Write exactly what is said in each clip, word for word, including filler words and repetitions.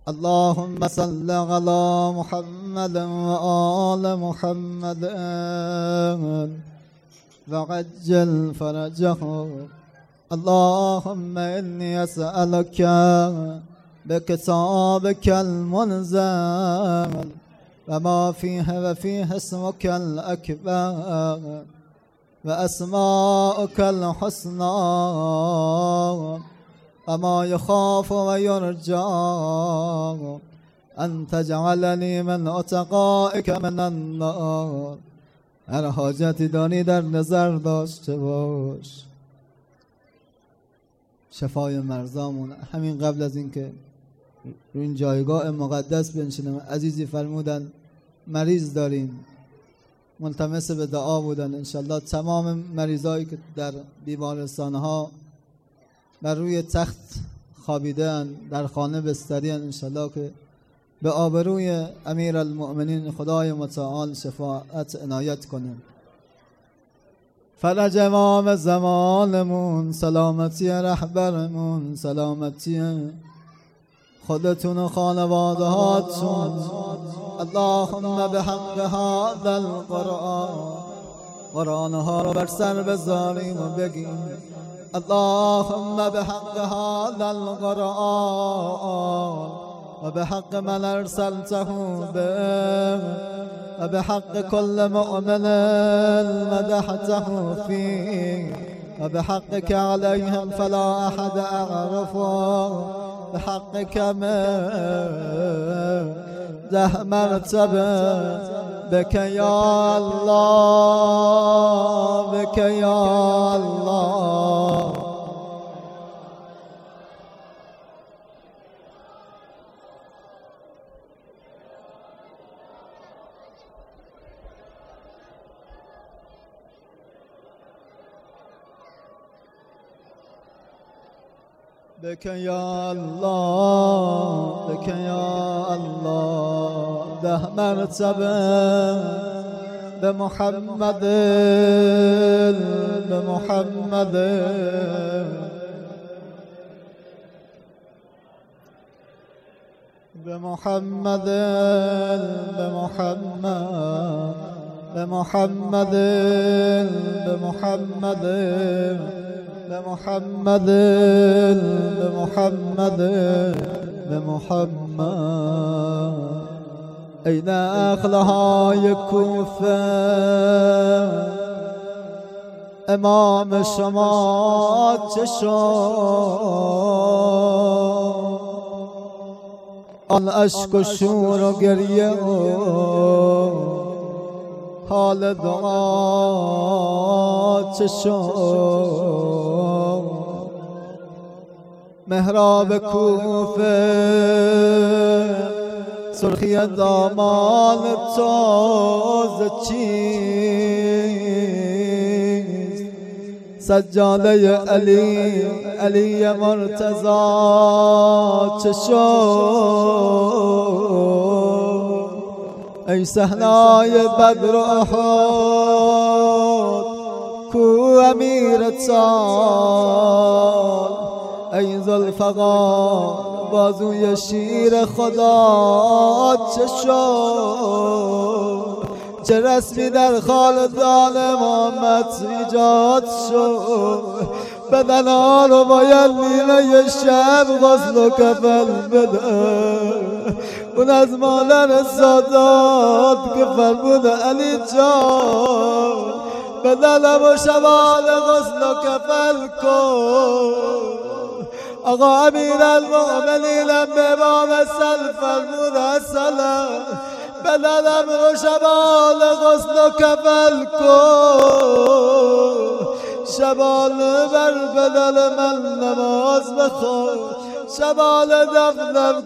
اللهم صل على محمد وآل محمد وعجل فرجه. اللهم إني أسألك بكتابك المنزل وما فيه وفيه اسمك الأكبر وأسماؤك الحسنى وما يخاف ويرجى أن تجعلني من اتقائك من النار. هر حاجتی دانی در نظر داشته باش. شفای مرزامون. همین قبل از اینکه رو این جایگاه مقدس بنشینم عزیزی فرمودن مریض داریم، ملتمس به دعا بودن. انشالله تمام مریضایی که در بیمارستانها بر روی تخت خوابیدن، در خانه بستریان، انشالله که به آبروی امیر المؤمنین خدای متعال شفاعت عنایت کنیم. فرج امام زمانمون، سلامتی رهبرمون، سلامتی خودتون و خانواده هاتون. اللهم به حق هذا القرآن قرآن ها رو بر سر بذاریم و بگیم اللهم به حق هذا القرآن و به حق من ارسلته به و به حق كل مؤمن مدحته فيه و به حقك عليهم فلا أحد أعرفه بحقك ده مرتبه بك يا الله بك يا الله. بك يا الله بك يا الله ده مرتبه بمحمد بمحمد بمحمد بمحمد بمحمد بمحمد بمحمد بمحمد بمحمد. أين أخلهای کوفه امام شما چه شد؟ آن اشک و شور و گریه و حال دعا چه شد؟ محراب کوفه سرخی دامان تازه چیست؟ سجاده علی علی مرتضی چه شد؟ ای صحنای بدر و احد کو امیرتان؟ ای ذوالفقار بازوی شیر خدا چه شد؟ چه رسمی در خاندان امامت ایجاد شد؟ بدنا رو باید نیمه شب غسل و کفن بده. اون از مادر سادات که فرمود علی جان بدنم و شبال غسل و کفن کن. آقا امیر المؤمنین به امام سل فرمود السلام بدنم و شبال غسل و کفن کن. شبال بر بدن من نماز بخون، شبال دفنم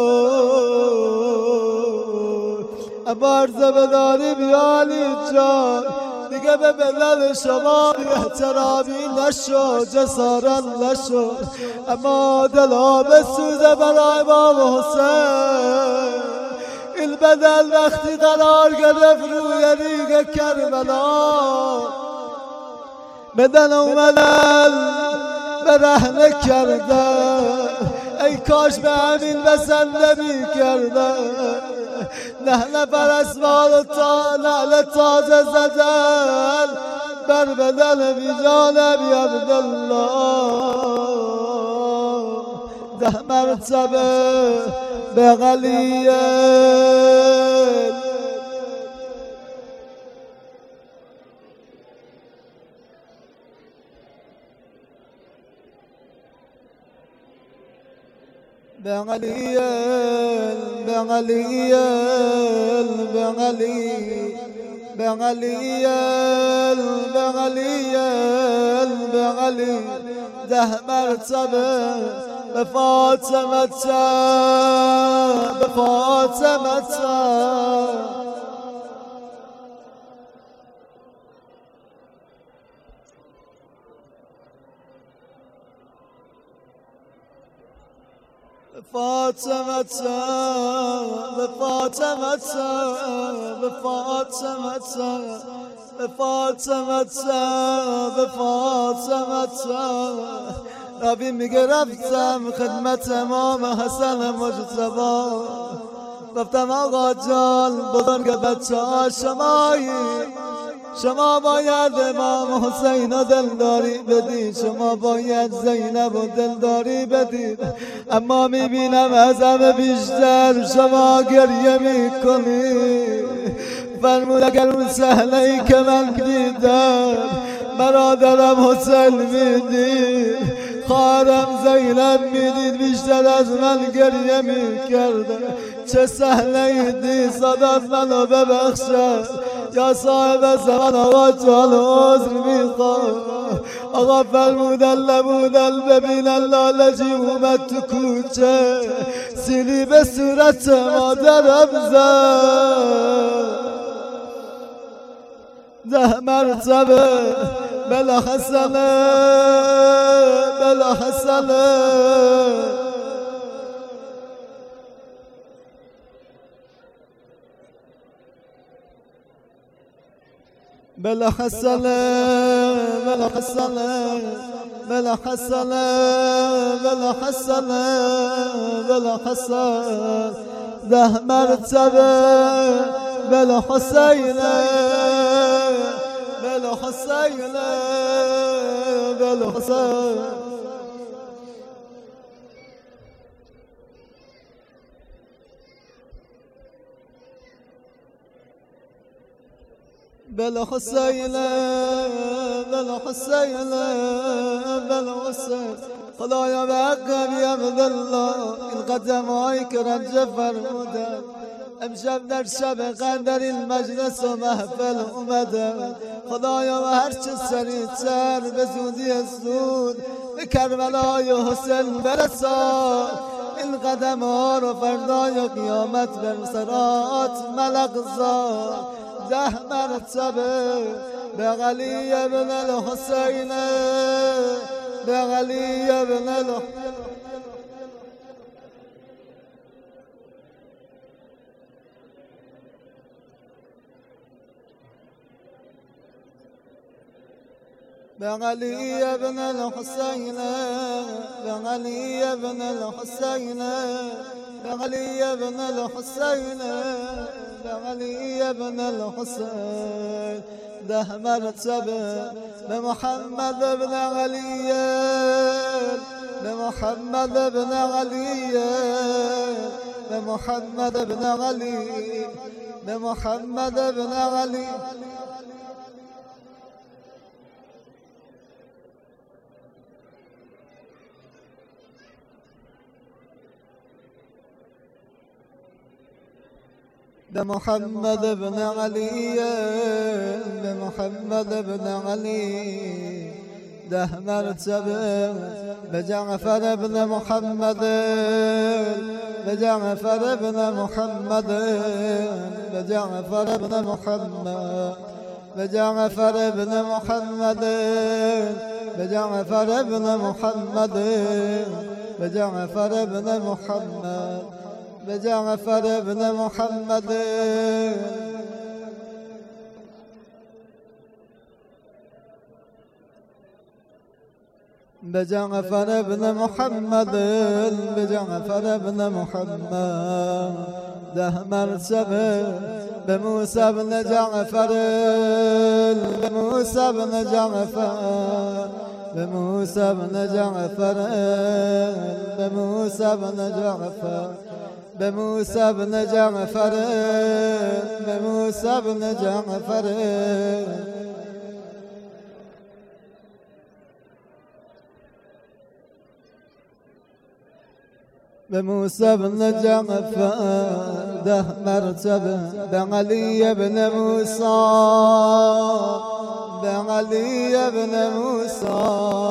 کن. اما عرضه بداری بیالی جان دیگه به بدن شما احترامی نشو، جسارت نشو، اما دلا بسوزه برای امام حسین. این بدن وقتی قرار گرفت روی ریگ کربلا بدن اومدن به رهنه کرده. ای کاش به همین بسنده میکردن. نه نفر اسمال تا نعل تازه زدن بر بدن بی جانبی عبدالله. ده مرتبه به غلیل به غلیل به غلیل به غلیل به غلیل به غلیل به غلیل ده مرتبه به فاطمه به فاطمه فاطمه به فاطمه به فاطمه به فاطمه به فاطمه نبی میگه رفتم خدمت امام حسن مجتبی، گفتم آقا جان بزرگ بچه ها شمایی، شما باید امام حسین رو دلداری بدید، شما باید زینب رو دلداری بدید، اما میبینم از همه بیشتر شما گریه میکنید. فرمود اگر اون صحنه ای که من دیدم برادرم حسین میدید، خواهرم زینب میدید، بیشتر از من گریه میکردم. چه صحنه ای دید، صدات منو ببخشد یا صاحب زمان. آقا جان عذر میخوام. آقا فرمودن نبودن ببینن لالجی اومد تو کوچه، سیلی به صورت مادرم زد. ده مرتبه بلا حسنه بلا حسنه بلا حسنه بلا حسنه بلا حسنه بلا حسنه بلا حسنه ده مرتبه بلا حسینه بلا حسینه بلا حسین بلا حسینه بلا حسینه بلا حسین. خدایا به حق ابی عبدالله این قدمهایی که رنجه فرمودن، امشب در شب قدر این مجلس و محفل اومدم. خدایا و هرچه سریعتر به زودی زود به کربلای حسین برسان. این قدم ها رو فردای قیامت بر صراط ملق زاد. ده مرتبه به علی ابن الحسین به علی ابن الحسین بعلي ابن الحسين بعلي ابن الحسين بعلي ابن الحسين بعلي ابن الحسين ده مرتبه بمحمد بن علي بمحمد بن علي بمحمد بن علي بمحمد بن علي بمحمد بن علي بمحمد بن علي ده مرتبه بجعفر بن محمد بجعفر بن محمد بجعفر بن محمد بجعفر بن محمد بجعفر بن محمد بجعفر بن محمد بجعفر بن محمد بجعفر بن محمد بجعفر بن محمد ده مرتبه بموسى بن جعفر بموسى بن جعفر بموسى بن جعفر بموسى بن جعفر بموسى بن جعفر بموسى بن جعفر بموسى بن جعفر ده مرتبه بعلي بن موسى بعلي بن موسى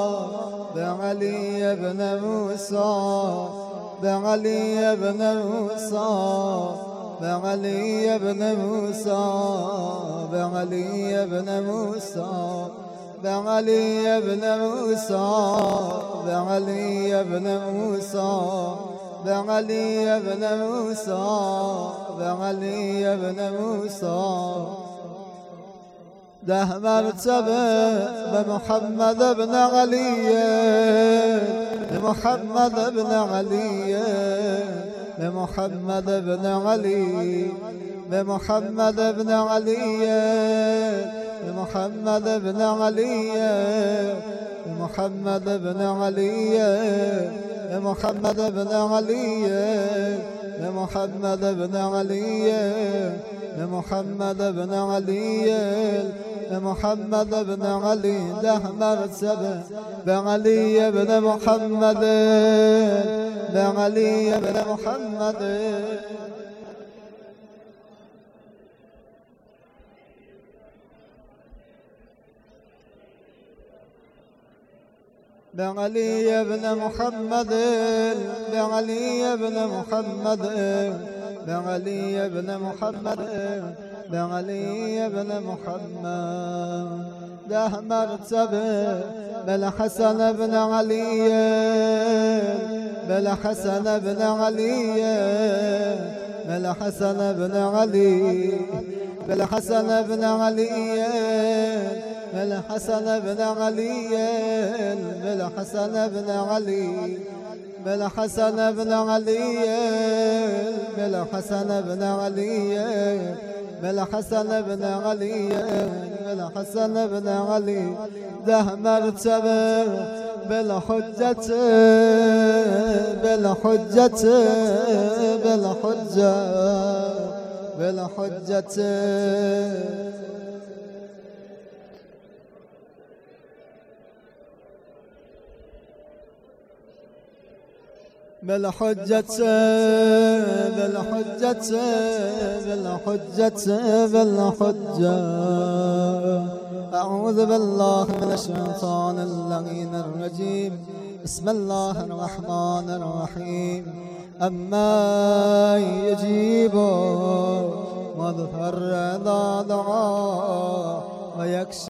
بعلي بن موسى بعلي بن موسى بعلي بن موسى بعلي بن موسى بعلي بن موسى بعلي بن موسى بعلي بن موسى بعلي بن موسى ده مرتبه بمحمد بن علي بمحمد بن علي بمحمد بن علي بمحمد بن علي بمحمد بن علي بمحمد بن علي بمحمد بن علي بمحمد بن علي بمحمد بن علي بمحمد بن علي ده مرتبه بعلي بن محمد بعلي بن محمد بعلي بن محمد بعلي بن محمد بعلي بن محمد بعلي بن محمد ده مرتبه بالحسن بن علي بالحسن بن علي بالحسن بن علي بالحسن بن علي بالحسن بن علي بالحسن بن علي بالحسن بن علي بالحسن بن علي بالحسن بن علي بالحسن بن علي ده مرتبه بالحجة بالحجة بالحجة بالحجة بالحجة بالحجة بالحجة بالحجة أعوذ بالله من الشيطان اللعين الرجيم بسم الله الرحمن الرحيم أما يجيب مظهر إذا دعا ويكشف